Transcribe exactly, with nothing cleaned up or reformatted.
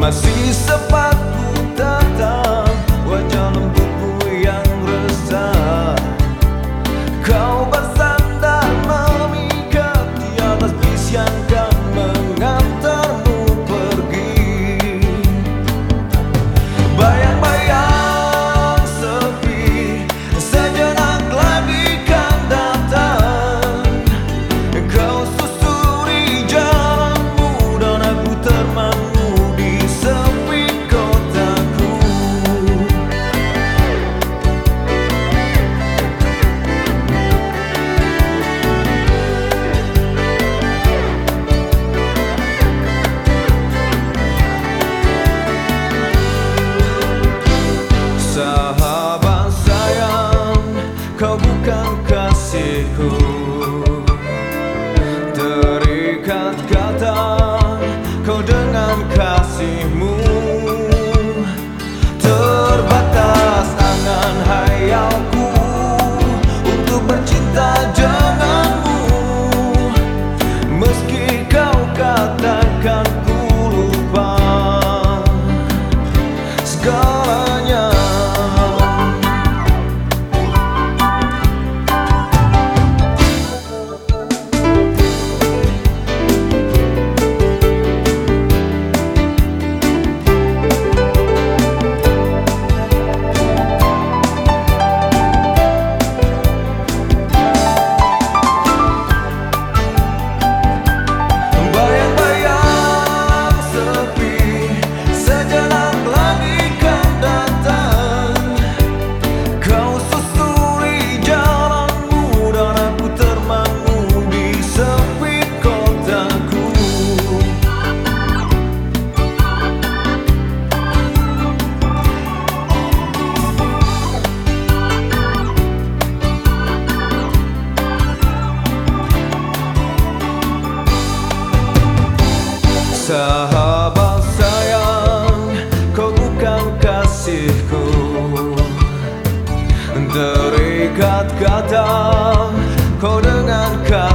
masih sempat ku tatap wajah lembutmu yang resah. Kau bersandar memikat di atas bis yang kan mengantarmu pergi. Bayang-bayang sepi sejenak lagi kan datang. Kau susuri jalanmu dan aku termangu di sepi kotaku. Sahabat sayang, kau bukan kasihku. Terikat kata kau dengan kasihmu. Terbatas angan hayalku untuk bercinta denganmu. Meski kau katakan ku lupa segalanya. Bayang-bayang sepi sejenak lagi kan datang. Kau susuri jalanmu dan aku termangu di sepi kotaku. Sahabat sayang, kau bukan kasihku. Terikat kata kau dengan kasihmu.